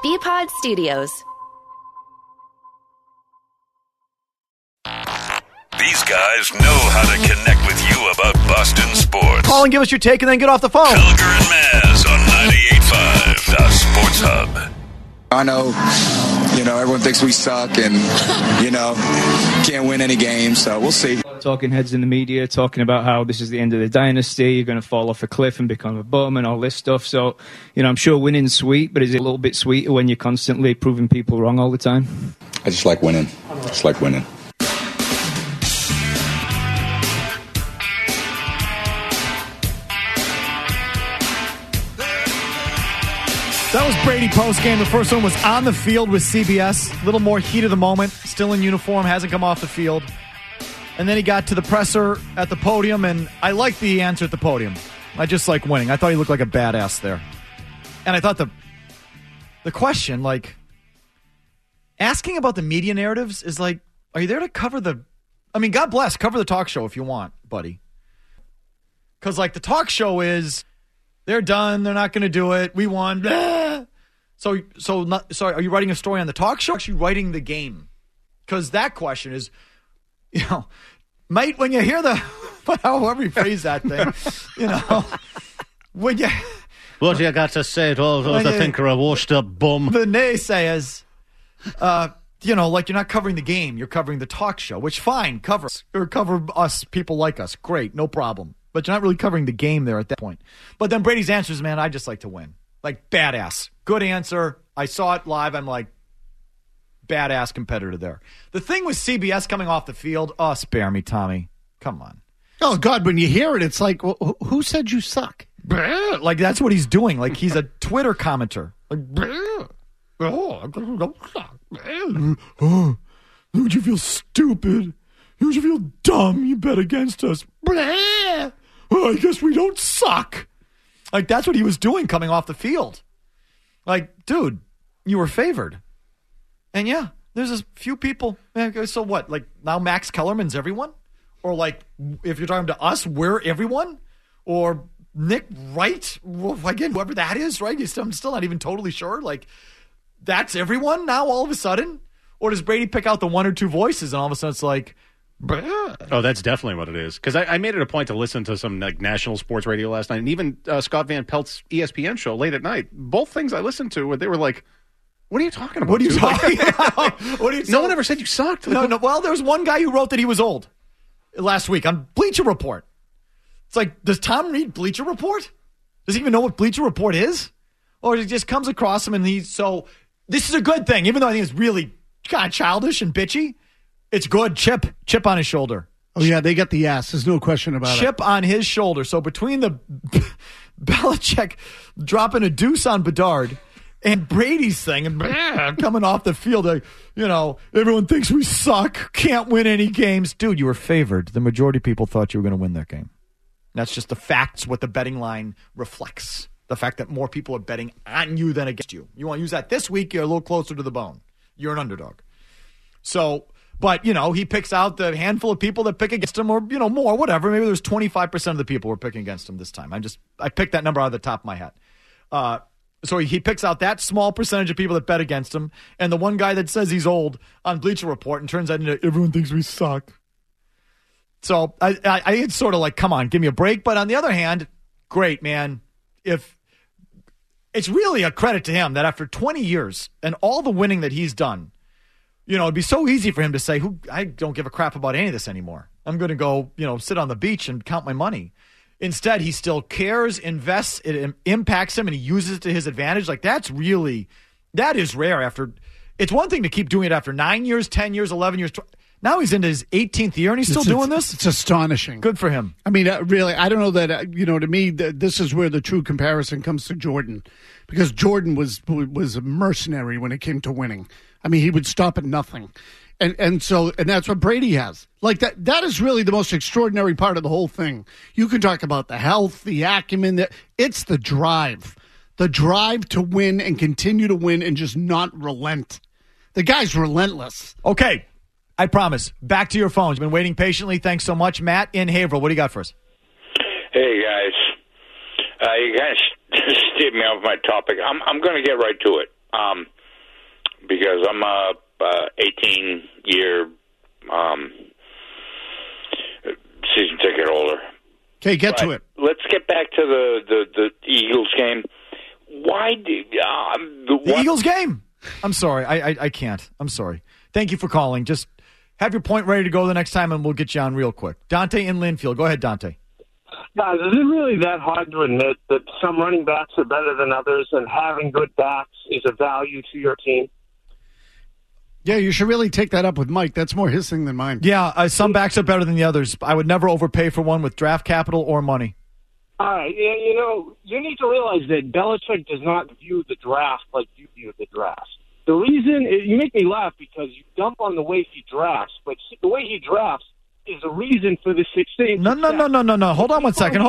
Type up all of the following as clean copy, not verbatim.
BPod Studios. These guys know how to connect with you about Boston sports. Call and give us your take and then get off the phone. Felger and Maz on 98.5, the Sports Hub. I know, everyone thinks we suck and, can't win any games, so we'll see. Talking heads in the media, talking about how this is the end of the dynasty, you're going to fall off a cliff and become a bum and all this stuff. So, I'm sure winning's sweet, but is it a little bit sweeter when you're constantly proving people wrong all the time? I just like winning. That was Brady postgame. The first one was on the field with CBS. A little more heat of the moment. Still in uniform. Hasn't come off the field. And then he got to the presser at the podium, and I liked the answer at the podium. I just like winning. I thought he looked like a badass there. And I thought the question, asking about the media narratives is like, are you there to cover God bless, cover the talk show if you want, buddy. Because, the talk show is, they're done. They're not going to do it. We won. Blah. Sorry, are you writing a story on the talk show or actually writing the game? Because that question is, mate, when you hear however you phrase that thing, when you... What you got to say to all those that think you're a washed-up bum? The naysayers, you're not covering the game. You're covering the talk show, which, fine, cover us, people like us. Great, no problem. But you're not really covering the game there at that point. But then Brady's answer is, man, I just like to win. Badass. Good answer. I saw it live. I'm badass competitor there. The thing with CBS coming off the field, spare me, Tommy. Come on. Oh, God, when you hear it, it's like, well, who said you suck? That's what he's doing. He's a Twitter commenter. Don't you feel stupid? Don't you feel dumb? You bet against us. I guess we don't suck. That's what he was doing coming off the field. Dude, you were favored. And yeah, there's a few people. So what? Now Max Kellerman's everyone? Or if you're talking to us, we're everyone? Or Nick Wright? Again, whoever that is, right? I'm still not even totally sure. That's everyone now all of a sudden? Or does Brady pick out the one or two voices and all of a sudden it's like... Oh, that's definitely what it is. Because I made it a point to listen to some national sports radio last night, and even Scott Van Pelt's ESPN show late at night. Both things I listened to, they were like, "What are you talking about? What are you talking about? No one ever said you sucked." No. Well, there was one guy who wrote that he was old last week on Bleacher Report. It's does Tom read Bleacher Report? Does he even know what Bleacher Report is? Or he just comes across him and this is a good thing, even though I think it's really kind of childish and bitchy. It's good. Chip on his shoulder. Oh, yeah, they got the ass. There's no question about it. Chip on his shoulder. So between the Belichick dropping a deuce on Bedard and Brady's thing and coming off the field, everyone thinks we suck, can't win any games. Dude, you were favored. The majority of people thought you were going to win that game. That's just the facts, what the betting line reflects. The fact that more people are betting on you than against you. You want to use that this week, you're a little closer to the bone. You're an underdog. So... But, he picks out the handful of people that pick against him or, more, whatever. Maybe there's 25% of the people who are picking against him this time. I picked that number out of the top of my head. So he picks out that small percentage of people that bet against him and the one guy that says he's old on Bleacher Report and turns out into everyone thinks we suck. So I it's sort of come on, give me a break. But on the other hand, great, man. If it's really a credit to him that after 20 years and all the winning that he's done, it'd be so easy for him to say, I don't give a crap about any of this anymore. I'm going to go, sit on the beach and count my money. Instead, he still cares, invests, it impacts him, and he uses it to his advantage. That is rare it's one thing to keep doing it after 9 years, 10 years, 11 years. Now he's into his 18th year, and he's still doing this? It's astonishing. Good for him. I mean, really, I don't know that, to me, this is where the true comparison comes to Jordan. Because Jordan was a mercenary when it came to winning. I mean, he would stop at nothing. And that's what Brady has. That is really the most extraordinary part of the whole thing. You can talk about the health, the acumen. It's the drive. The drive to win and continue to win and just not relent. The guy's relentless. Okay. I promise. Back to your phones. You've been waiting patiently. Thanks so much. Matt in Haverhill. What do you got for us? Hey, guys. You guys steered me off my topic. I'm going to get right to it. because I'm a 18-year season ticket holder. Okay, get to it. Let's get back to the Eagles game. Why do the Eagles game? I'm sorry. I can't. I'm sorry. Thank you for calling. Just have your point ready to go the next time, and we'll get you on real quick. Dante in Linfield. Go ahead, Dante. Guys, is it really that hard to admit that some running backs are better than others and having good backs is a value to your team? Yeah, you should really take that up with Mike. That's more his thing than mine. Yeah, some backs are better than the others. I would never overpay for one with draft capital or money. All right, you need to realize that Belichick does not view the draft like you view the draft. The reason, you make me laugh because you dump on the way he drafts, but the way he drafts is a reason for the 16th. No. Hold on one second.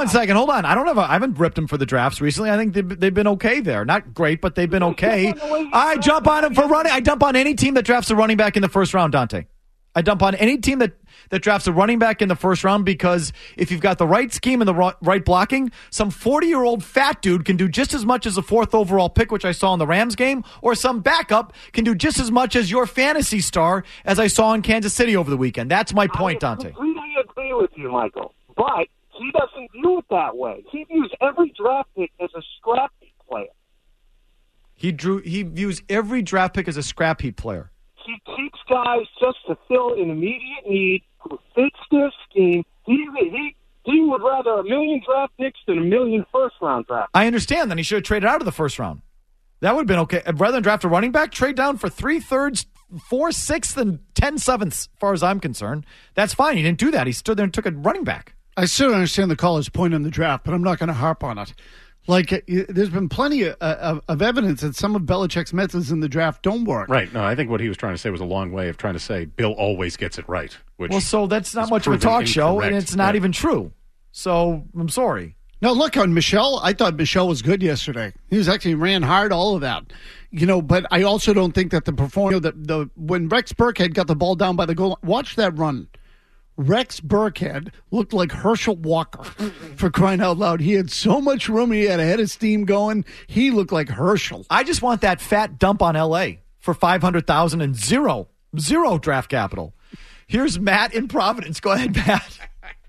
I haven't ripped him for the drafts recently. I think they've been okay there. Not great, but they've been okay. I jump on him for running. I dump on any team that drafts a running back in the first round, Dante. I dump on any team that drafts a running back in the first round because if you've got the right scheme and the right blocking, some 40-year-old fat dude can do just as much as a 4th overall pick, which I saw in the Rams game, or some backup can do just as much as your fantasy star, as I saw in Kansas City over the weekend. That's my point, Dante. I completely agree with you, Michael, but he doesn't view it that way. He views every draft pick as a scrap heap player. He views every draft pick as a scrap heap player. He keeps guys just to fill an immediate need who fits their scheme. He would rather 1 million draft picks than 1 million first-round draft picks. I understand. Then he should have traded out of the first round. That would have been okay. Rather than draft a running back, trade down for 3/3, 4/6, and 10/7, as far as I'm concerned. That's fine. He didn't do that. He stood there and took a running back. I still don't understand the caller's point on the draft, but I'm not going to harp on it. Like, there's been plenty of evidence that some of Belichick's methods in the draft don't work. Right. No, I think what he was trying to say was a long way of trying to say Bill always gets it right. So that's not much of a talk show, and it's not even true. So I'm sorry. No, look, on Michelle, I thought Michelle was good yesterday. He ran hard, all of that. But I also don't think that the performance, when Rex Burkhead got the ball down by the goal, watch that run. Rex Burkhead looked like Herschel Walker, for crying out loud. He had so much room. He had a head of steam going. He looked like Herschel. I just want that fat dump on L.A. for $500,000 and zero draft capital. Here's Matt in Providence. Go ahead, Matt.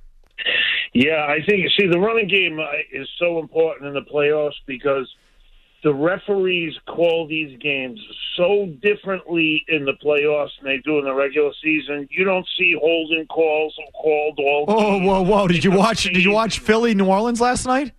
Yeah, I think, the running game is so important in the playoffs because the referees call these games so differently in the playoffs than they do in the regular season. You don't see holding calls called all games. Whoa. Did you watch Philly, New Orleans last night?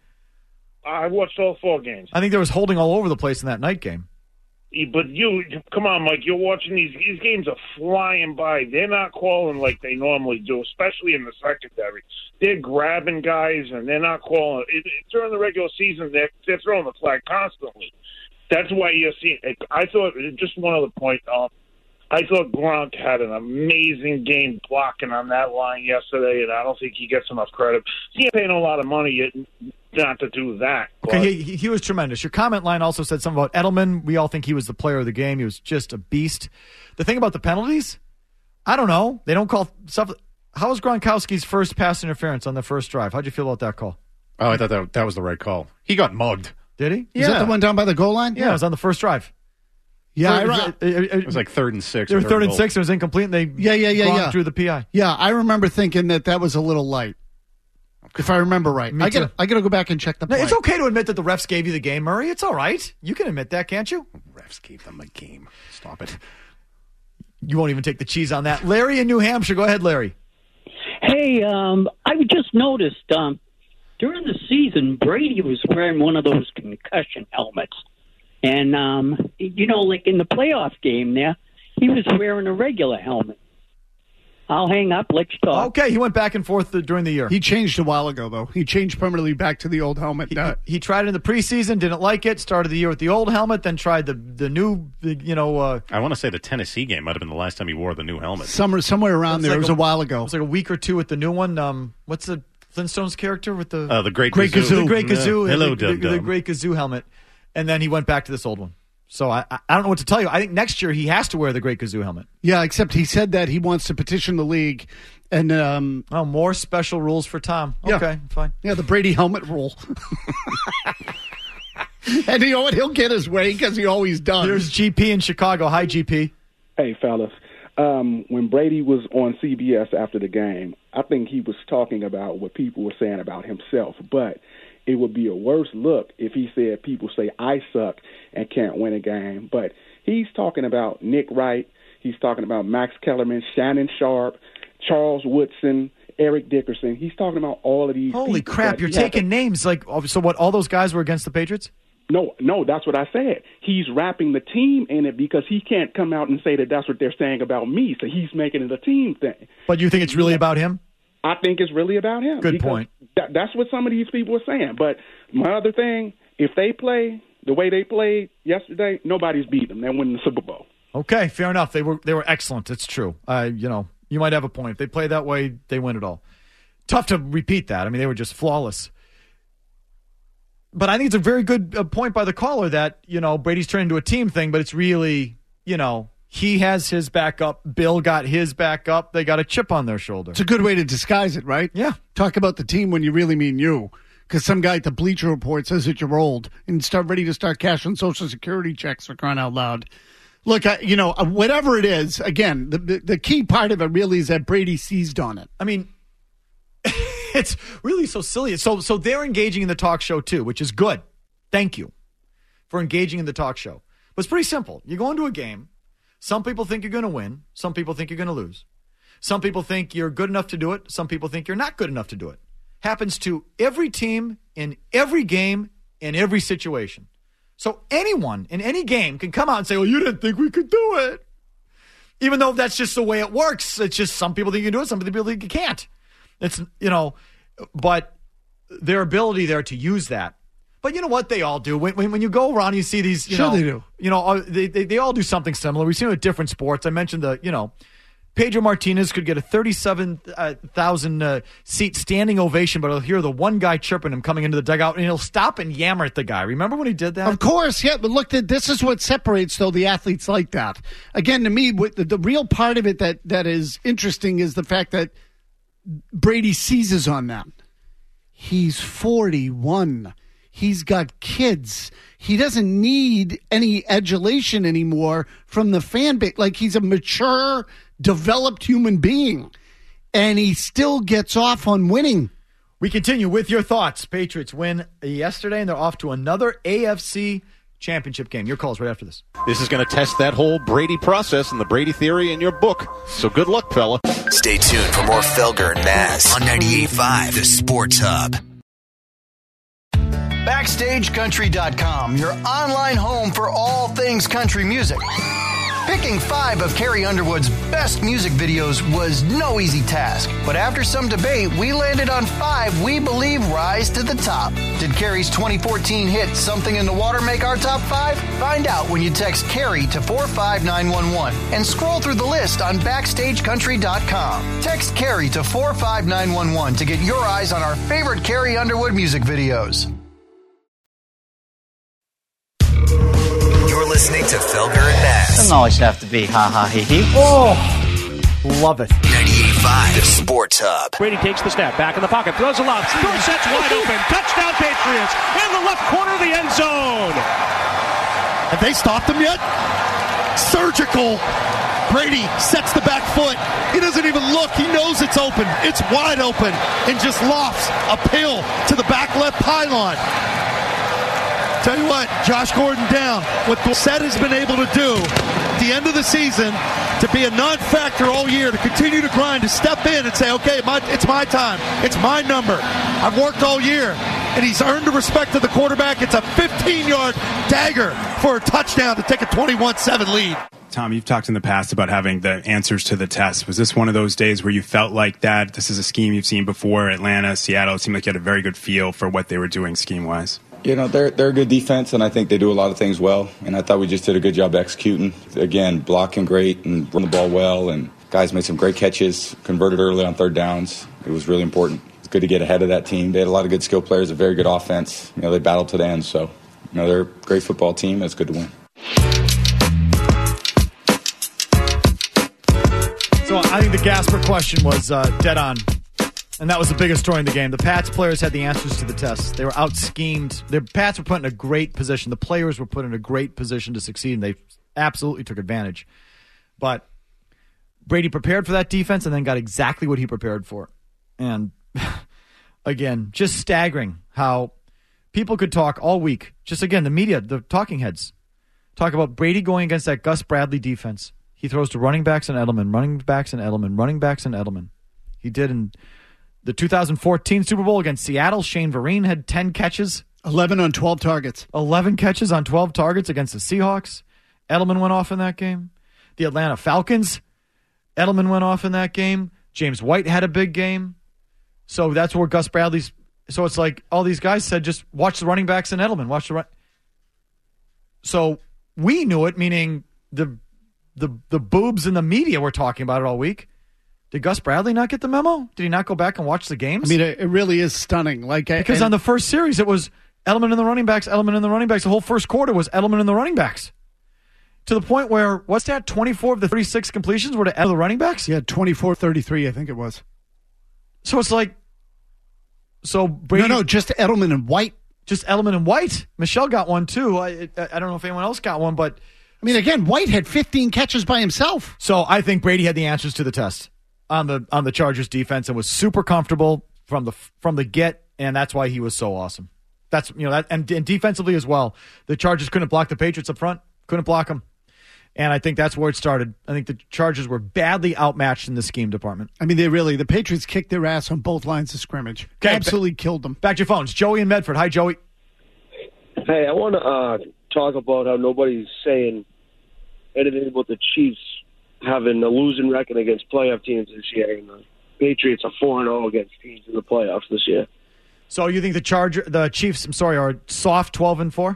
I watched all 4 games. I think there was holding all over the place in that night game. But come on, Mike, you're watching these games are flying by. They're not calling like they normally do, especially in the secondary. They're grabbing guys, and they're not calling. During the regular season, they're throwing the flag constantly. That's why you're seeing it. I thought, just one other point, I thought Gronk had an amazing game blocking on that line yesterday, and I don't think he gets enough credit. He ain't paying a lot of money not to do that. Okay, he was tremendous. Your comment line also said something about Edelman. We all think he was the player of the game. He was just a beast. The thing about the penalties, I don't know. They don't call stuff. How was Gronkowski's first pass interference on the first drive? How'd you feel about that call? Oh, I thought that was the right call. He got mugged. Did he? Is that the one down by the goal line? Yeah, it was on the first drive. Yeah, it was like 3rd and 6. They were 3rd and 6. It was incomplete. And they drew the PI. Yeah, I remember thinking that was a little light. If I remember right. I got to go back and check the play. It's okay to admit that the refs gave you the game, Murray. It's all right. You can admit that, can't you? Refs gave them a game. Stop it. You won't even take the cheese on that. Larry in New Hampshire. Go ahead, Larry. Hey, I just noticed during the season, Brady was wearing one of those concussion helmets. And, like in the playoff game there, he was wearing a regular helmet. I'll hang up. Let's talk. Okay, he went back and forth during the year. He changed a while ago, though. He changed permanently back to the old helmet. He tried it in the preseason, didn't like it, started the year with the old helmet, then tried the new, I want to say the Tennessee game might have been the last time he wore the new helmet. Somewhere around there. It was a while ago. It was like a week or two with the new one. What's the Flintstones character with the Great Gazoo? The Great Gazoo. Hello, the Great Gazoo helmet. And then he went back to this old one. So I don't know what to tell you. I think next year he has to wear the Great Gazoo helmet. Yeah, except he said that he wants to petition the league. And more special rules for Tom. Yeah. Okay, fine. Yeah, the Brady helmet rule. And you know what? He'll get his way because he always does. Here's GP in Chicago. Hi, GP. Hey, fellas. When Brady was on CBS after the game, I think he was talking about what people were saying about himself. But it would be a worse look if he said people say I suck and can't win a game. But he's talking about Nick Wright. He's talking about Max Kellerman, Shannon Sharp, Charles Woodson, Eric Dickerson. He's talking about all of these Holy people. crap, you're taking names. So what, all those guys were against the Patriots? No, that's what I said. He's wrapping the team in it because he can't come out and say that that's what they're saying about me, so he's making it a team thing. But you think it's really about him? I think it's really about him. Good point. That's what some of these people are saying. But my other thing, if they play the way they played yesterday, nobody's beat them. They're winning the Super Bowl. Okay, fair enough. They were excellent. It's true. You might have a point. If they play that way, they win it all. Tough to repeat that. I mean, they were just flawless. But I think it's a very good point by the caller that, Brady's turned into a team thing, but it's really, he has his backup. Bill got his backup. They got a chip on their shoulder. It's a good way to disguise it, right? Yeah. Talk about the team when you really mean you. Because some guy at the Bleacher Report says that you're old and ready to start cashing Social Security checks for crying out loud. Look, whatever it is, again, the key part of it really is that Brady seized on it. I mean, it's really so silly. So they're engaging in the talk show too, which is good. Thank you for engaging in the talk show. But it's pretty simple. You go into a game. Some people think you're going to win. Some people think you're going to lose. Some people think you're good enough to do it. Some people think you're not good enough to do it. Happens to every team in every game in every situation. So anyone in any game can come out and say, well, you didn't think we could do it. Even though that's just the way it works. It's just some people think you can do it. Some people think you can't. It's, but their ability there to use that. But you know what they all do? When you go around, you see these, Sure they do. They all do something similar. We've seen it with different sports. I mentioned Pedro Martinez could get a 37,000 seat standing ovation, but he'll hear the one guy chirping him coming into the dugout, and he'll stop and yammer at the guy. Remember when he did that? Of course, yeah. But look, this is what separates, though, the athletes like that. Again, to me, the real part of it that is interesting is the fact that Brady seizes on them. He's 41. He's got kids. He doesn't need any adulation anymore from the fan base. Like, he's a mature, developed human being, and he still gets off on winning. We continue with your thoughts. Patriots win yesterday, and they're off to another AFC championship game. Your calls right after this. This is going to test that whole Brady process and the Brady theory in your book. So good luck, fella. Stay tuned for more Felger and Nass on 98.5 The Sports Hub. BackstageCountry.com, your online home for all things country music. Picking 5 of Carrie Underwood's best music videos was no easy task, but after some debate, we landed on 5 we believe rise to the top. Did Carrie's 2014 hit Something in the Water make our top 5? Find out when you text Carrie to 45911 and scroll through the list on BackstageCountry.com. Text Carrie to 45911 to get your eyes on our favorite Carrie Underwood music videos. Listening to Felger and Nass. Doesn't always have to be ha-ha-he-he. Oh, love it. 98.5 The Sports Hub. Brady takes the snap, back in the pocket, throws a lob, sets wide open, touchdown Patriots, in the left corner of the end zone. Have they stopped him yet? Surgical. Brady sets the back foot. He doesn't even look. He knows it's open. It's wide open, and just lofts a pill to the back left pylon. Tell you what, Josh Gordon down. What Brissett has been able to do at the end of the season, to be a non-factor all year, to continue to grind, to step in and say, okay, it's my time. It's my number. I've worked all year. And he's earned the respect of the quarterback. It's a 15-yard dagger for a touchdown to take a 21-7 lead. Tom, you've talked in the past about having the answers to the test. Was this one of those days where you felt like that? This is a scheme you've seen before, Atlanta, Seattle. It seemed like you had a very good feel for what they were doing scheme-wise. They're a good defense, and I think they do a lot of things well. And I thought we just did a good job executing. Again, blocking great and run the ball well. And guys made some great catches, converted early on third downs. It was really important. It's good to get ahead of that team. They had a lot of good skill players, a very good offense. They battled to the end. So, they're a great football team. It's good to win. So I think the Gasper question was dead on. And that was the biggest story in the game. The Pats players had the answers to the tests. They were out-schemed. The Pats were put in a great position. The players were put in a great position to succeed, and they absolutely took advantage. But Brady prepared for that defense and then got exactly what he prepared for. And, again, just staggering how people could talk all week. Just, again, the media, the talking heads, talk about Brady going against that Gus Bradley defense. He throws to running backs and Edelman, running backs and Edelman, running backs and Edelman. He did in the 2014 Super Bowl against Seattle. Shane Vereen had 10 catches. 11 on 12 targets. 11 catches on 12 targets against the Seahawks. Edelman went off in that game. The Atlanta Falcons, Edelman went off in that game. James White had a big game. So that's where Gus Bradley's... So it's like all these guys said, just watch the running backs and Edelman. Watch the run. So we knew it, meaning the boobs in the media were talking about it all week. Did Gus Bradley not get the memo? Did he not go back and watch the games? I mean, it really is stunning. Because on the first series, it was Edelman and the running backs, Edelman and the running backs. The whole first quarter was Edelman and the running backs. To the point where, what's that, 24 of the 36 completions were to the running backs? Yeah, 24-33, I think it was. So it's like, so Brady... No, just Edelman and White. Just Edelman and White. Michelle got one, too. I don't know if anyone else got one, but... I mean, again, White had 15 catches by himself. So I think Brady had the answers to the test on the Chargers defense and was super comfortable from the get, and that's why he was so awesome. That's and defensively as well. The Chargers couldn't block the Patriots up front, couldn't block them, and I think that's where it started. I think the Chargers were badly outmatched in the scheme department. I mean, the Patriots kicked their ass on both lines of scrimmage. Okay, absolutely killed them. Back to your phones, Joey in Medford. Hi, Joey. Hey, I want to talk about how nobody's saying anything about the Chiefs having a losing record against playoff teams this year, and the Patriots are 4-0 against teams in the playoffs this year. So you think the Chiefs, are soft 12-4?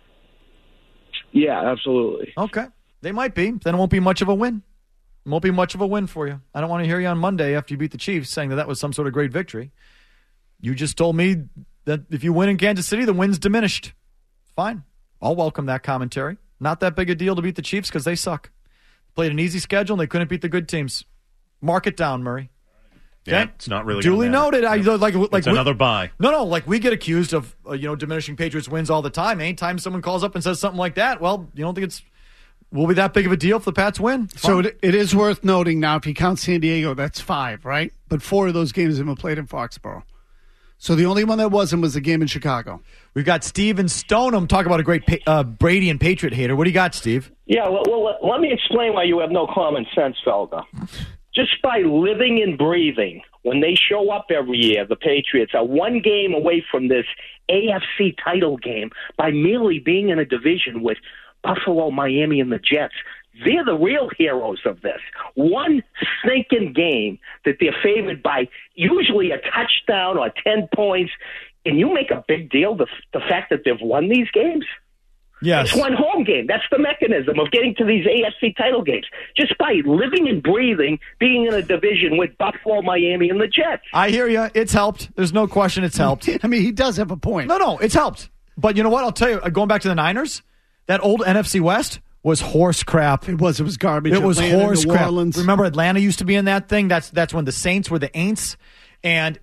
Yeah, absolutely. Okay, they might be. Then it won't be much of a win. It won't be much of a win for you. I don't want to hear you on Monday after you beat the Chiefs saying that was some sort of great victory. You just told me that if you win in Kansas City, the win's diminished. Fine, I'll welcome that commentary. Not that big a deal to beat the Chiefs because they suck. Played an easy schedule and they couldn't beat the good teams. Mark it down, Murray. Yeah, okay? it's not really duly noted. It's another buy. No. Like we get accused of diminishing Patriots wins all the time. Anytime someone calls up and says something like that, well, you don't think will be that big of a deal if the Pats win? So it is worth noting now. If you count San Diego, that's 5, right? But 4 of those games have been played in Foxborough. So the only one that wasn't was the game in Chicago. We've got Steve in Stoneham talking about a great Brady and Patriot hater. What do you got, Steve? Yeah, well, let me explain why you have no common sense, Felga. Just by living and breathing, when they show up every year, the Patriots are one game away from this AFC title game by merely being in a division with Buffalo, Miami, and the Jets. They're the real heroes of this. One stinking game that they're favored by usually a touchdown or 10 points, and you make a big deal the fact that they've won these games? Yes. It's one home game. That's the mechanism of getting to these AFC title games. Just by living and breathing, being in a division with Buffalo, Miami, and the Jets. I hear you. It's helped. There's no question it's helped. I mean, he does have a point. No, it's helped. But you know what? I'll tell you, going back to the Niners, that old NFC West was horse crap. It was garbage. It was Atlanta, horse New crap. Orleans. Remember Atlanta used to be in that thing? That's when the Saints were the Aints. And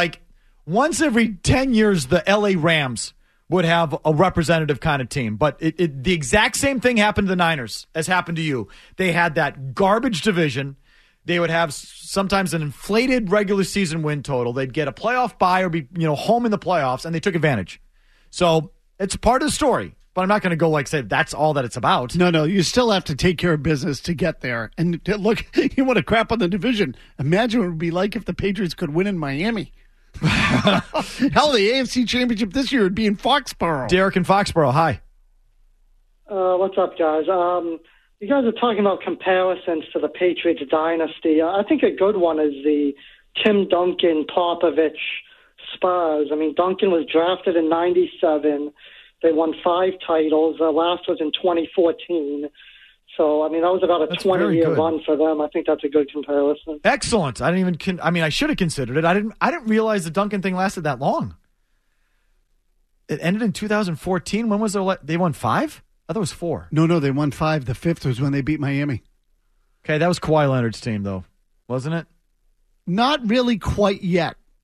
once every 10 years, the LA Rams would have a representative kind of team. But the exact same thing happened to the Niners as happened to you. They had that garbage division. They would have sometimes an inflated regular season win total. They'd get a playoff bye or be home in the playoffs, and they took advantage. So it's part of the story. But I'm not going to go say that's all that it's about. No, you still have to take care of business to get there. And look, you want to crap on the division. Imagine what it would be like if the Patriots could win in Miami. Hell, the AFC Championship this year would be in Foxborough. Derek in Foxborough, hi. What's up, guys? You guys are talking about comparisons to the Patriots dynasty. I think a good one is the Tim Duncan, Popovich Spurs. I mean, Duncan was drafted in 97. They won 5 titles. The last was in 2014. So, I mean, that was about a 20-year run for them. I think that's a good comparison. Excellent. I should have considered it. I didn't realize the Duncan thing lasted that long. It ended in 2014. When was they won 5? I thought it was 4. No, they won 5. The 5th was when they beat Miami. Okay, that was Kawhi Leonard's team, though, wasn't it? Not really quite yet.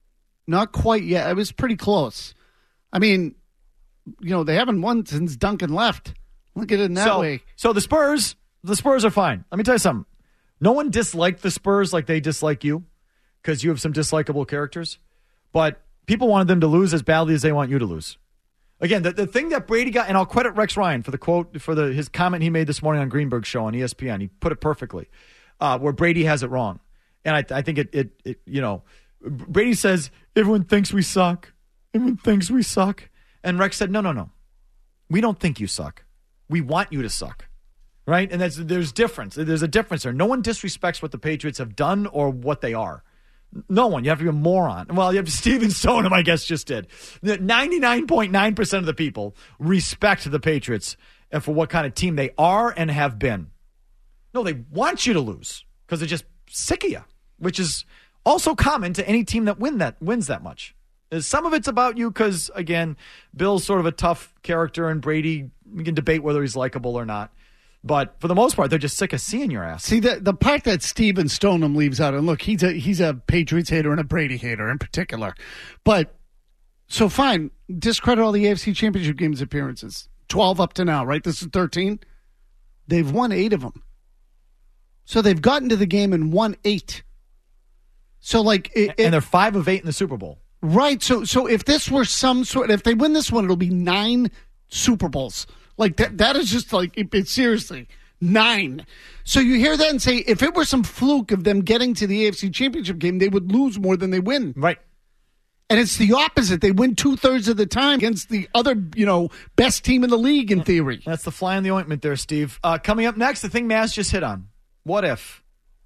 Not quite yet. It was pretty close. I mean, they haven't won since Duncan left. Look at it in that way. So the Spurs are fine. Let me tell you something. No one disliked the Spurs like they dislike you because you have some dislikable characters. But people wanted them to lose as badly as they want you to lose. Again, the thing that Brady got, and I'll credit Rex Ryan for the quote, for his comment he made this morning on Greenberg's show on ESPN. He put it perfectly, where Brady has it wrong. And I think it Brady says, everyone thinks we suck. Everyone thinks we suck. And Rex said, no. We don't think you suck. We want you to suck. Right? And there's difference. There's a difference there. No one disrespects what the Patriots have done or what they are. No one. You have to be a moron. Well, you have Steven Stoneham, I guess, just did. 99.9% of the people respect the Patriots and for what kind of team they are and have been. No, they want you to lose because they're just sick of you, which is also common to any team that wins that much. Some of it's about you because, again, Bill's sort of a tough character, and Brady, we can debate whether he's likable or not. But for the most part, they're just sick of seeing your ass. See, the part that Steven Stoneham leaves out, and look, he's a Patriots hater and a Brady hater in particular. But, so fine, discredit all the AFC Championship games appearances. 12 up to now, right? This is 13. They've won 8 of them. So they've gotten to the game and won 8. So, and they're 5 of 8 in the Super Bowl. Right. So if this were if they win this one, it'll be 9 Super Bowls. Like that is just it's seriously 9. So you hear that and say, if it were some fluke of them getting to the AFC Championship game, they would lose more than they win. Right. And it's the opposite. They win 2/3 of the time against the other, best team in the league in theory. That's the fly in the ointment there, Steve. Coming up next, the thing Maz just hit on. What if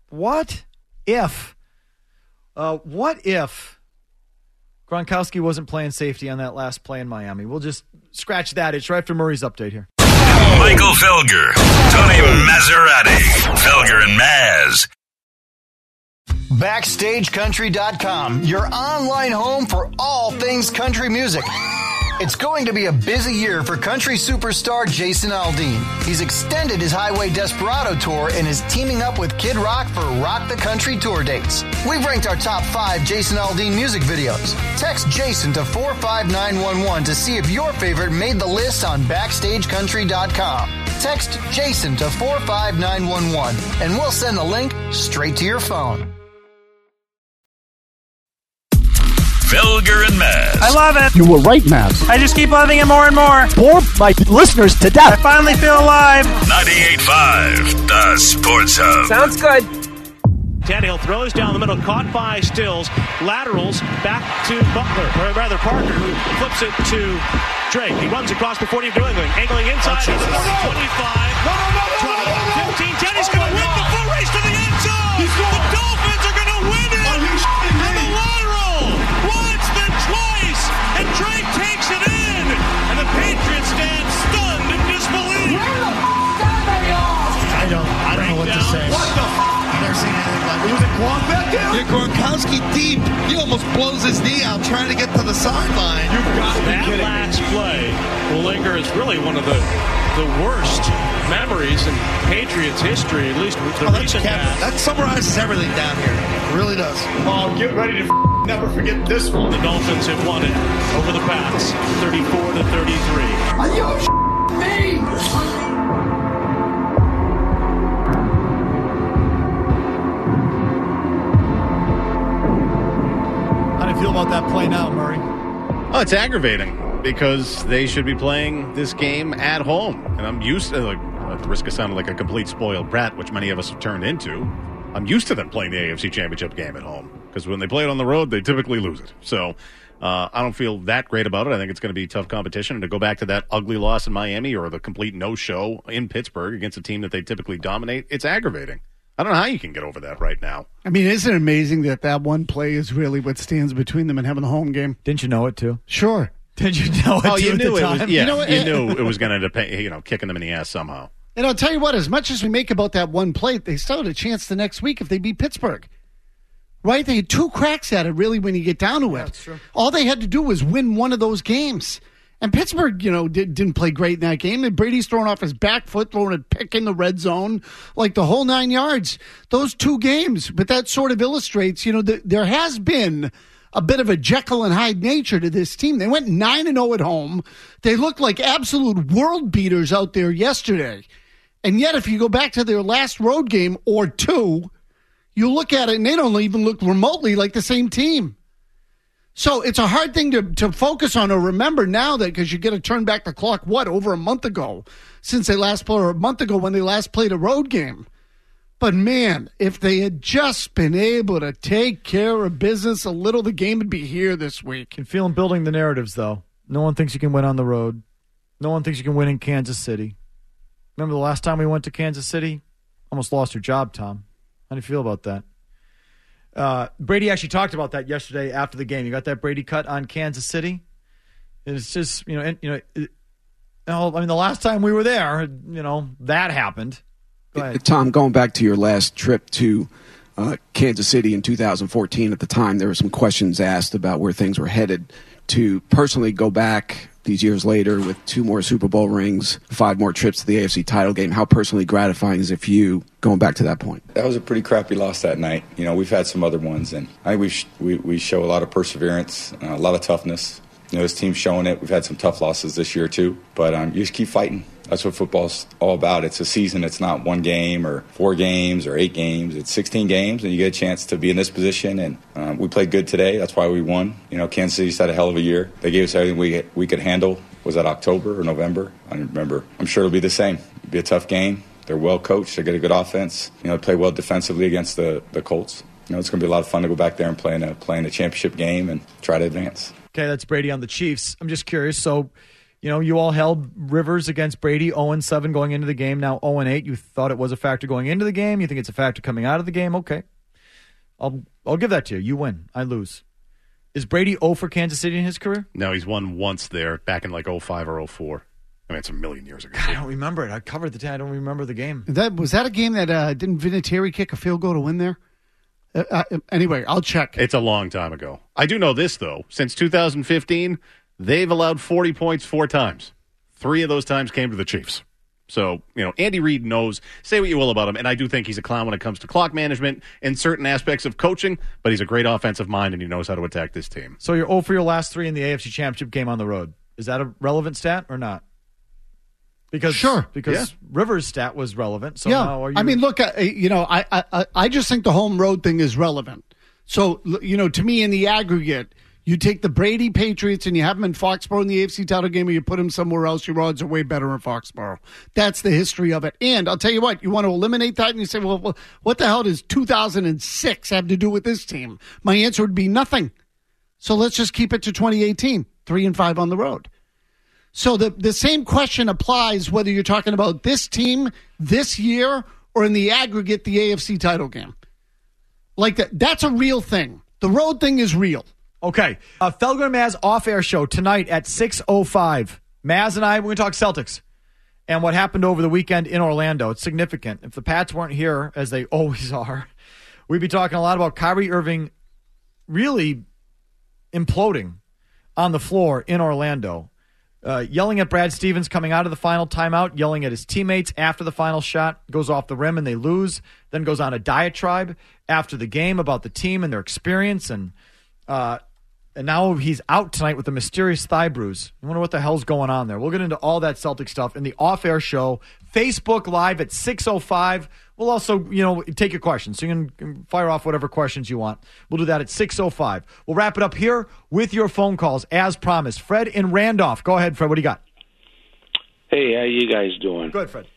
Gronkowski wasn't playing safety on that last play in Miami? We'll just scratch that itch right after Murray's update here. Michael Felger, Tony Maserati, Felger and Maz. BackstageCountry.com, your online home for all things country music. It's going to be a busy year for country superstar Jason Aldean. He's extended his Highway Desperado tour and is teaming up with Kid Rock for Rock the Country tour dates. We've ranked our top 5 Jason Aldean music videos. Text Jason to 45911 to see if your favorite made the list on BackstageCountry.com. Text Jason to 45911 and we'll send the link straight to your phone. Felger and Maz. I love it. You were right, Maz. I just keep loving it more and more. Bore my listeners to death. I finally feel alive. 98.5, the Sports Hub. Sounds good. Tannehill throws down the middle, caught by Stills, laterals back to Butler, or rather Parker, who flips it to Drake. He runs across before New England, angling inside to the 45, 20, 15, 10. He's going to win the full race to the end zone. The Dolphins are going to win it on the lateral. Once, then twice, and Drake takes it in, and the Patriots stand stunned in disbelief. I don't know what to say. What the I've never seen anything like it. Was it Gronk back there? Yeah, Gronkowski deep. He almost blows his knee out trying to get to the sideline. You've got that last play will linger as really one of the worst memories in Patriots history, at least with the recent past. That summarizes everything down here. It really does. Oh, get ready to never forget this one. The Dolphins have won it over the Pats, 34-33. Are you me? How do you feel about that play now, Murray? Oh, it's aggravating because they should be playing this game at home. And I'm used to, at the risk of sounding like a complete spoiled brat, which many of us have turned into, I'm used to them playing the AFC Championship game at home. Because when they play it on the road, they typically lose it. So I don't feel that great about it. I think it's going to be tough competition. And to go back to that ugly loss in Miami or the complete no-show in Pittsburgh against a team that they typically dominate, it's aggravating. I don't know how you can get over that right now. I mean, isn't it amazing that one play is really what stands between them and having the home game? Didn't you know it, too? Sure. Did you know it, too, you knew at the it time? was, yeah, you knew it was going to end up kicking them in the ass somehow. And I'll tell you what, as much as we make about that one play, they still had a chance the next week if they beat Pittsburgh. Right? They had 2 cracks at it, really, when you get down to it. That's true. All they had to do was win one of those games. And Pittsburgh, didn't play great in that game. And Brady's throwing off his back foot, throwing a pick in the red zone, like the whole 9 yards. Those 2 games. But that sort of illustrates, there has been a bit of a Jekyll and Hyde nature to this team. They went 9-0 at home. They looked like absolute world beaters out there yesterday. And yet, if you go back to their last road game or two, you look at it and they don't even look remotely like the same team. So it's a hard thing to focus on or remember now that because you get to turn back the clock, over a month ago since they last played, or a month ago when they last played a road game. But, man, if they had just been able to take care of business a little, the game would be here this week. Can feel them building the narratives, though. No one thinks you can win on the road. No one thinks you can win in Kansas City. Remember the last time we went to Kansas City? Almost lost your job, Tom. How do you feel about that? Brady actually talked about that yesterday after the game. You got that Brady cut on Kansas City? It's just, the last time we were there, that happened. Tom, going back to your last trip to Kansas City in 2014, at the time there were some questions asked about where things were headed. To personally go back these years later with 2 more Super Bowl rings, 5 more trips to the AFC title game, how personally gratifying is it for you going back to that point? That was a pretty crappy loss that night. We've had some other ones, and I think we show a lot of perseverance, a lot of toughness. This team's showing it. We've had some tough losses this year too, but you just keep fighting. That's what football's all about. It's a season. It's not 1 game or 4 games or 8 games. It's 16 games, and you get a chance to be in this position. And we played good today. That's why we won. Kansas City's had a hell of a year. They gave us everything we could handle. Was that October or November? I don't remember. I'm sure it'll be the same. It'll be a tough game. They're well coached. They get a good offense. They play well defensively against the Colts. It's going to be a lot of fun to go back there and play in a championship game and try to advance. Okay, that's Brady on the Chiefs. I'm just curious. So, you all held Rivers against Brady 0-7 going into the game. Now 0-8. You thought it was a factor going into the game. You think it's a factor coming out of the game. Okay, I'll give that to you. You win. I lose. Is Brady 0 for Kansas City in his career? No, he's won once there, back in like 05 or 04. I mean, it's a million years ago. God, I don't remember it. I covered the time. I don't remember the game. Was that a game that didn't Vinatieri kick a field goal to win there? Anyway, I'll check. It's a long time ago. I do know this, though. Since 2015, they've allowed 40 points 4 times. 3 of those times came to the Chiefs. So, Andy Reid knows, say what you will about him, and I do think he's a clown when it comes to clock management and certain aspects of coaching, but he's a great offensive mind, and he knows how to attack this team. So you're 0 for your last 3 in the AFC Championship game on the road. Is that a relevant stat or not? Because Rivers' stat was relevant. So now are you... I mean, look, I just think the home road thing is relevant. So, to me, in the aggregate, you take the Brady Patriots and you have them in Foxborough in the AFC title game, or you put them somewhere else, your odds are way better in Foxborough. That's the history of it. And I'll tell you what, you want to eliminate that, and you say, well, what the hell does 2006 have to do with this team? My answer would be nothing. So let's just keep it to 2018, 3-5 on the road. So the same question applies whether you're talking about this team this year or in the aggregate, the AFC title game. Like that's a real thing. The road thing is real. Okay. Felger and Maz off-air show tonight at 6:05. Maz and I, we're going to talk Celtics and what happened over the weekend in Orlando. It's significant. If the Pats weren't here, as they always are, we'd be talking a lot about Kyrie Irving really imploding on the floor in Orlando. Yelling at Brad Stevens coming out of the final timeout, yelling at his teammates after the final shot, goes off the rim and they lose, then goes on a diatribe after the game about the team and their experience, and now he's out tonight with a mysterious thigh bruise. I wonder what the hell's going on there. We'll get into all that Celtic stuff in the off-air show, Facebook Live at 6:05. We'll also, take your questions, so you can fire off whatever questions you want. We'll do that at 6:05. We'll wrap it up here with your phone calls, as promised. Fred in Randolph. Go ahead, Fred. What do you got? Hey, how you guys doing? Good, Fred.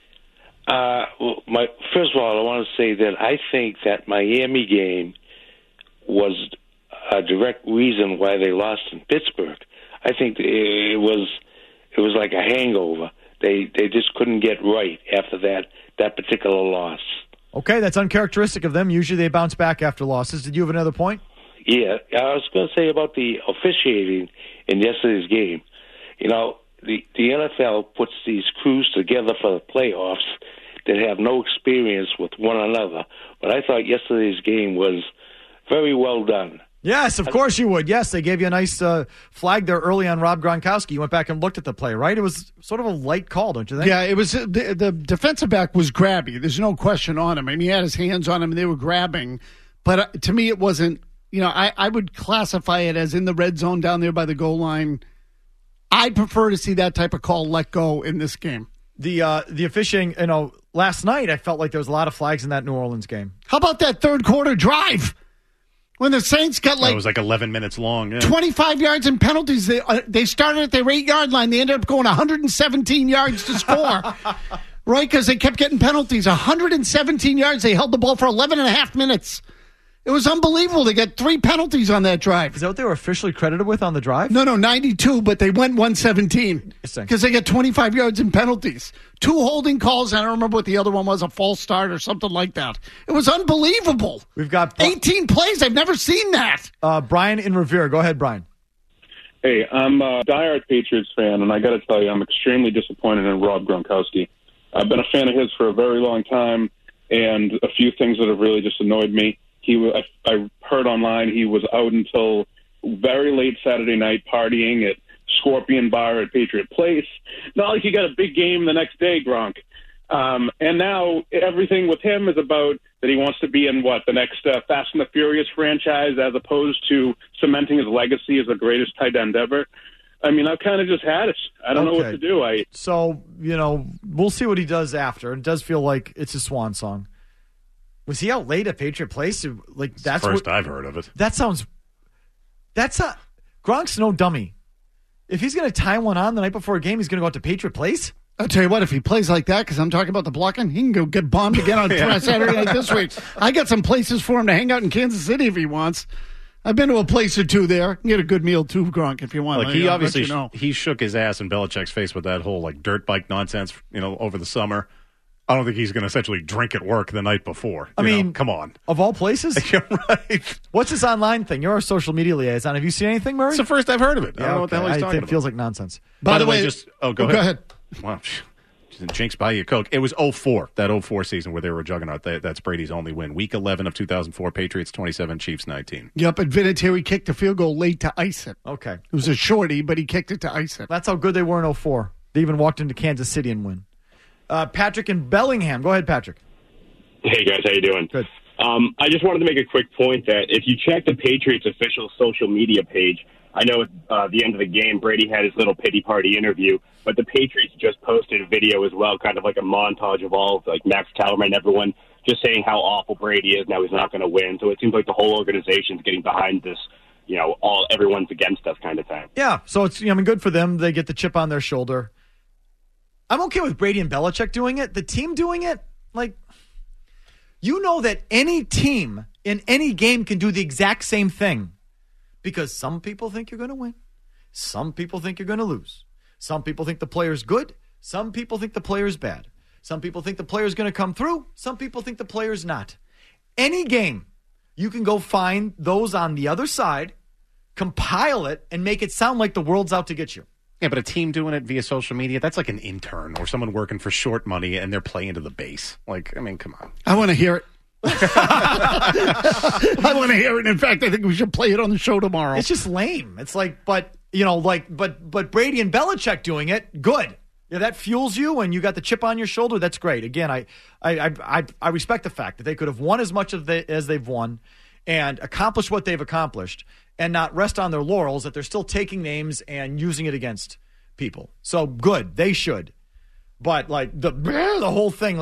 First of all, I want to say that I think that Miami game was a direct reason why they lost in Pittsburgh. I think it was like a hangover. They just couldn't get right after that particular loss. Okay, that's uncharacteristic of them. Usually they bounce back after losses. Did you have another point? Yeah, I was going to say about the officiating in yesterday's game. The NFL puts these crews together for the playoffs that have no experience with one another. But I thought yesterday's game was very well done. Yes, of course you would. Yes, they gave you a nice flag there early on Rob Gronkowski. You went back and looked at the play, right? It was sort of a light call, don't you think? Yeah, it was. The defensive back was grabby. There's no question on him. I mean, he had his hands on him, and they were grabbing. But to me, it wasn't I would classify it as in the red zone down there by the goal line. I'd prefer to see that type of call let go in this game. The officiating, last night I felt like there was a lot of flags in that New Orleans game. How about that third quarter drive? When the Saints got it was like 11 minutes long. Yeah. 25 yards in penalties. They started at their 8-yard line. They ended up going 117 yards to score. Right, because they kept getting penalties. 117 yards. They held the ball for 11 and a half minutes. It was unbelievable. They got 3 penalties on that drive. Is that what they were officially credited with on the drive? No, 92, but they went 117 because they got 25 yards in penalties. 2 holding calls, and I don't remember what the other one was, a false start or something like that. It was unbelievable. We've got 18 plays. I've never seen that. Brian in Revere. Go ahead, Brian. Hey, I'm a diehard Patriots fan, and I got to tell you, I'm extremely disappointed in Rob Gronkowski. I've been a fan of his for a very long time, and a few things that have really just annoyed me. I heard online he was out until very late Saturday night partying at Scorpion Bar at Patriot Place. Not like you got a big game the next day, Gronk. And now everything with him is about that he wants to be in the next Fast and the Furious franchise as opposed to cementing his legacy as the greatest tight end ever. I mean, I've kind of just had it. I don't know what to do. So, we'll see what he does after. It does feel like it's a swan song. Was he out late at Patriot Place? That's first I've heard of it. Gronk's no dummy. If he's going to tie one on the night before a game, he's going to go out to Patriot Place? I'll tell you what, if he plays like that, because I'm talking about the blocking, he can go get bombed again on Saturday night this week. I got some places for him to hang out in Kansas City if he wants. I've been to a place or two there. You can get a good meal too, Gronk, if you want. He obviously he shook his ass in Belichick's face with that whole dirt bike nonsense, over the summer. I don't think he's going to essentially drink at work the night before. I mean, come on. Of all places? Right. What's this online thing? You're a social media liaison. Have you seen anything, Murray? It's the first I've heard of it. I don't know what the hell he's talking about. It feels like nonsense. By the way, go ahead. Wow. Jinx buy you a Coke. It was 04, that 04 season where they were a juggernaut. That's Brady's only win. Week 11 of 2004, Patriots 27, Chiefs 19. Yep, and Vinatieri kicked a field goal late to ice it. Okay. It was a shorty, but he kicked it to ice it. That's how good they were in 04. They even walked into Kansas City and win. Patrick in Bellingham. Go ahead, Patrick. Hey, guys. How you doing? Good. I just wanted to make a quick point that if you check the Patriots' official social media page, I know at the end of the game, Brady had his little pity party interview, but the Patriots just posted a video as well, kind of like a montage of all of Max Kellerman, everyone just saying how awful Brady is, now he's not going to win. So it seems like the whole organization's getting behind this, everyone's against us kind of thing. Yeah, so it's good for them. They get the chip on their shoulder. I'm okay with Brady and Belichick doing it. The team doing it, that any team in any game can do the exact same thing. Because some people think you're going to win. Some people think you're going to lose. Some people think the player's good. Some people think the player's bad. Some people think the player's going to come through. Some people think the player's not. Any game, you can go find those on the other side, compile it, and make it sound like the world's out to get you. Yeah, but a team doing it via social media, that's like an intern or someone working for short money and they're playing to the base. Come on. I want to hear it. I want to hear it. In fact, I think we should play it on the show tomorrow. It's just lame. It's but Brady and Belichick doing it, good. Yeah, that fuels you and you got the chip on your shoulder. That's great. Again, I respect the fact that they could have won as much as they've won and accomplished what they've accomplished and not rest on their laurels that they're still taking names and using it against people. So good. They should. But the whole thing,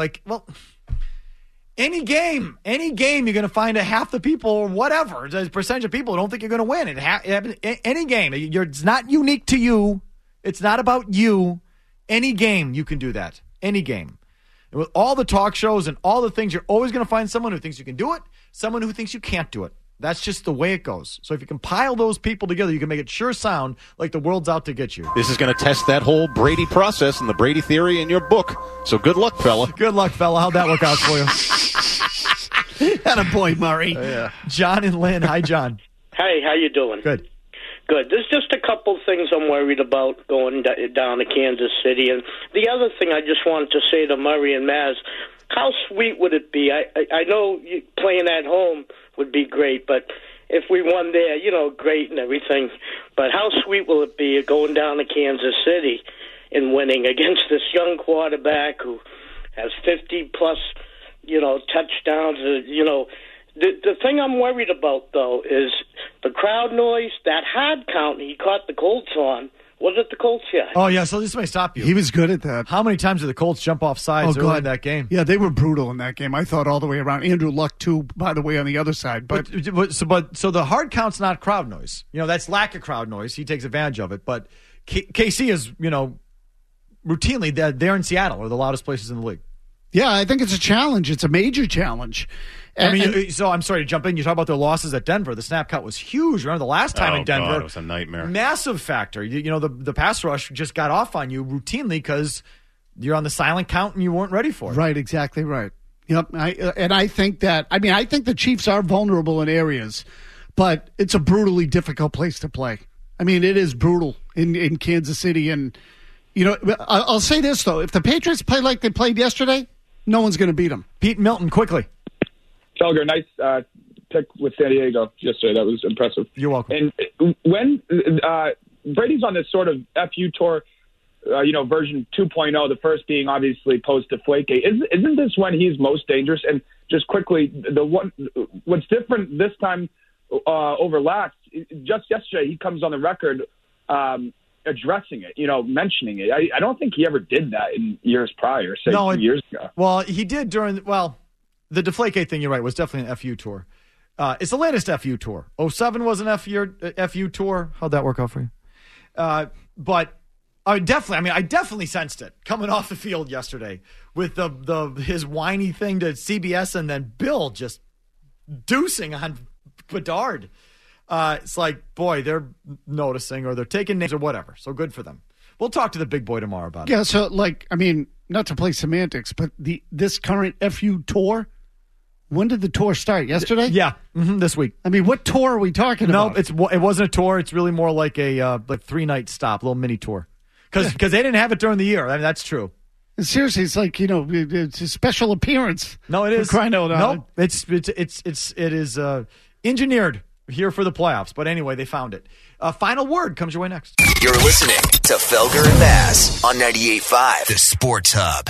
any game, you're going to find half the people or whatever, the percentage of people who don't think you're going to win. Any game. It's not unique to you. It's not about you. Any game, you can do that. Any game. And with all the talk shows and all the things, you're always going to find someone who thinks you can do it, someone who thinks you can't do it. That's just the way it goes. So if you compile those people together, you can make it sure sound like the world's out to get you. This is going to test that whole Brady process and the Brady theory in your book. So good luck, fella. Good luck, fella. How'd that work out for you? Attaboy, Murray. Yeah. John and Lynn. Hi, John. Hey, how you doing? Good. Good. There's just a couple things I'm worried about going down to Kansas City. And the other thing I just wanted to say to Murray and Maz, how sweet would it be? I know playing at home would be great, but if we won there, great and everything. But how sweet will it be going down to Kansas City and winning against this young quarterback who has 50-plus, touchdowns, The thing I'm worried about, though, is the crowd noise, that hard count he caught the Colts on. Was it the Colts? Yeah. Oh, yeah, so this may stop you. He was good at that. How many times did the Colts jump off sides early in that game? Yeah, they were brutal in that game. I thought all the way around. Andrew Luck, too, by the way, on the other side. So the hard count's not crowd noise. That's lack of crowd noise. He takes advantage of it. But KC is, routinely, they're in Seattle, are the loudest places in the league. Yeah, I think it's a challenge. It's a major challenge. So I'm sorry to jump in. You talk about their losses at Denver. The snap count was huge. Remember the last time in Denver? God, it was a nightmare. Massive factor. The pass rush just got off on you routinely because you're on the silent count and you weren't ready for it. Right, exactly right. Yep. I think the Chiefs are vulnerable in areas, but it's a brutally difficult place to play. It is brutal in Kansas City. And, I'll say this, though. If the Patriots play like they played yesterday, no one's going to beat them. Pete Milton, quickly. Felger, nice pick with San Diego yesterday. That was impressive. You're welcome. And when Brady's on this sort of FU tour, version 2.0, the first being obviously post-Deflategate, isn't this when he's most dangerous? And just quickly, what's different this time over last, just yesterday he comes on the record addressing it, mentioning it. I don't think he ever did that in years prior, say 2 years ago. Well, he did the Deflategate thing, you're right, was definitely an FU tour. It's the latest FU tour. 07 was an FU tour. How'd that work out for you? But I definitely sensed it coming off the field yesterday with his whiny thing to CBS and then Bill just deucing on Bedard. It's like, boy, they're noticing or they're taking names or whatever. So good for them. We'll talk to the big boy tomorrow about it. Yeah, so not to play semantics, but this current FU tour, when did the tour start? Yesterday? Yeah, this week. What tour are we talking about? No, it wasn't a tour. It's really more like a 3-night stop, a little mini tour. Because they didn't have it during the year. That's true. And seriously, it's like, it's a special appearance. No, it is. Crying out loud. No, it is engineered here for the playoffs. But anyway, they found it. Final word comes your way next. You're listening to Felger and Bass on 98.5, the Sports Hub.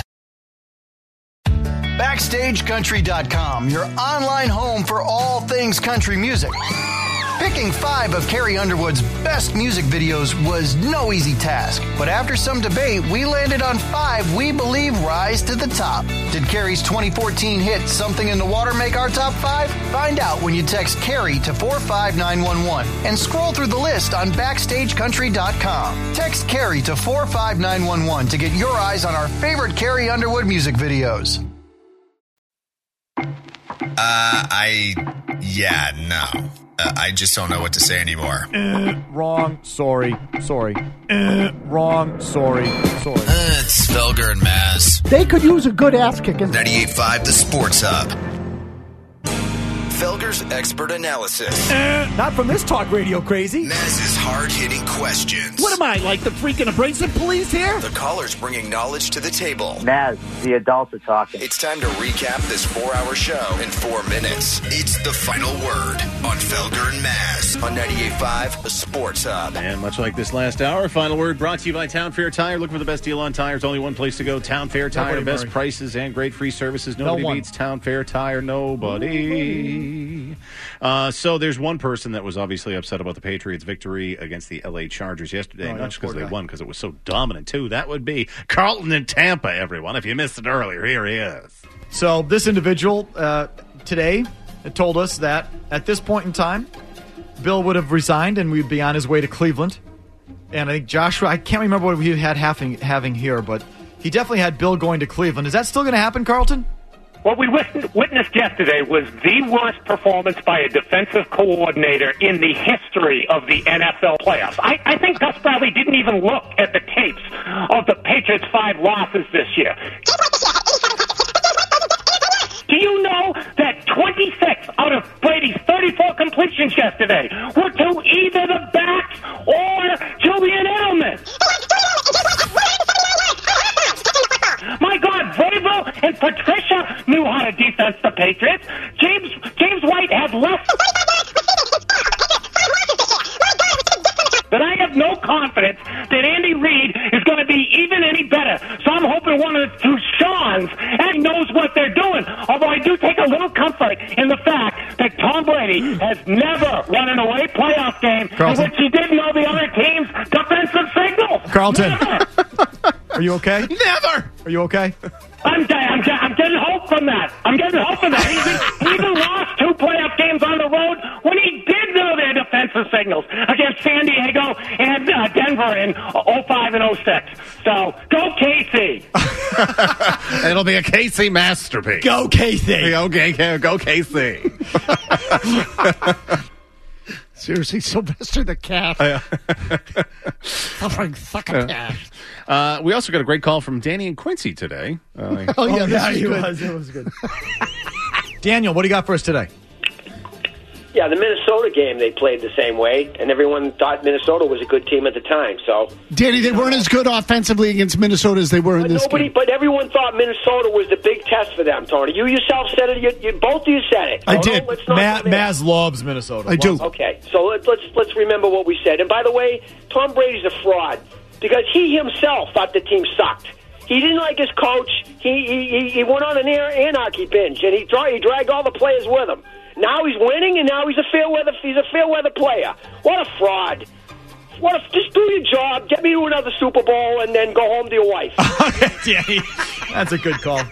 BackstageCountry.com, your online home for all things country music. Picking 5 of Carrie Underwood's best music videos was no easy task. But after some debate, we landed on 5 we believe rise to the top. Did Carrie's 2014 hit Something in the Water make our top 5? Find out when you text Carrie to 45911 and scroll through the list on BackstageCountry.com. Text Carrie to 45911 to get your eyes on our favorite Carrie Underwood music videos. No. I just don't know what to say anymore. Wrong. Sorry. Wrong. Sorry. It's Felger and Maz. They could use a good ass kicking. 98.5, the Sports Hub. Felger's expert analysis. Not from this talk radio crazy. Maz's hard-hitting questions. What am I, like the freaking abrasive police here? The callers bringing knowledge to the table. Maz, the adults are talking. It's time to recap this 4-hour show in 4 minutes. It's the final word on Felger and Maz. On 98.5, the Sports Hub. And much like this last hour, final word brought to you by Town Fair Tire. Looking for the best deal on tires. Only one place to go. Town Fair Tire. Best prices and great free services. Nobody beats Town Fair Tire. Nobody. So there's one person that was obviously upset about the Patriots' victory against the L.A. Chargers yesterday. Not just because they won, because it was so dominant, too. That would be Carlton in Tampa, everyone. If you missed it earlier, here he is. So this individual today told us that at this point in time, Bill would have resigned and we'd be on his way to Cleveland. And I think Joshua, I can't remember what we had having here, but he definitely had Bill going to Cleveland. Is that still going to happen, Carlton? What we witnessed yesterday was the worst performance by a defensive coordinator in the history of the NFL playoffs. I think Gus Bradley didn't even look at the tapes of the Patriots' 5 losses this year. Do you know that 26 out of Brady's 34 completions yesterday were to either the backs or Julian Edelman? My God, Vrabel and Patricia knew how to defense the Patriots. James White had less. But I have no confidence that Andy Reid is going to be even any better. So I'm hoping one of the 2 Seans knows what they're doing. Although I do take a little comfort in the fact that Brady has never won an away playoff game Carlton. in which he didn't know the other team's defensive signal. Carlton. Never. Are you okay? Never. Are you okay? I'm getting hope from that. He even lost 2 playoff games on the road when he did know their defensive signals against San Diego and Denver in 05 and 06. So, go KC. It'll be a KC masterpiece. Go KC. Okay, go KC. Seriously, Sylvester the cat. Suffering succotash. We also got a great call from Danny and Quincy today. It was good. Daniel, what do you got for us today? Yeah, the Minnesota game, they played the same way, and everyone thought Minnesota was a good team at the time. So, Danny, they weren't as good offensively against Minnesota as they were in this game. But everyone thought Minnesota was the big test for them, Tony. You yourself said it. Both of you said it. I did. Maz loves Minnesota. I do. Okay, so let's remember what we said. And by the way, Tom Brady's a fraud because he himself thought the team sucked. He didn't like his coach. He went on an anarchy binge, and he dragged all the players with him. Now he's winning, and now he's a fair weather player. What a fraud! Just do your job, get me to another Super Bowl, and then go home to your wife. Okay, Danny, that's a good call.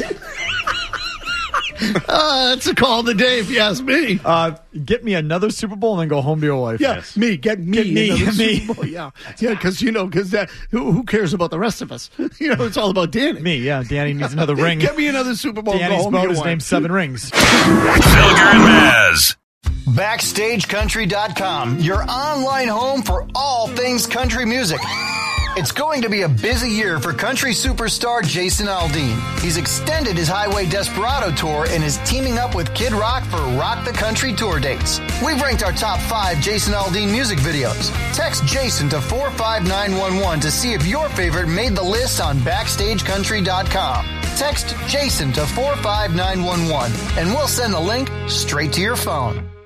That's a call of the day, if you ask me. Get me another Super Bowl and then go home to your wife. Yeah, yes. Get me another Super Bowl. Yeah, because who cares about the rest of us? It's all about Danny. Me, yeah. Danny needs another ring. Get me another Super Bowl. Danny's go home boat is named 7 Rings. Felger and Maz. BackstageCountry.com, your online home for all things country music. It's going to be a busy year for country superstar Jason Aldean. He's extended his Highway Desperado tour and is teaming up with Kid Rock for Rock the Country tour dates. We've ranked our top 5 Jason Aldean music videos. Text Jason to 45911 to see if your favorite made the list on BackstageCountry.com. Text Jason to 45911 and we'll send the link straight to your phone.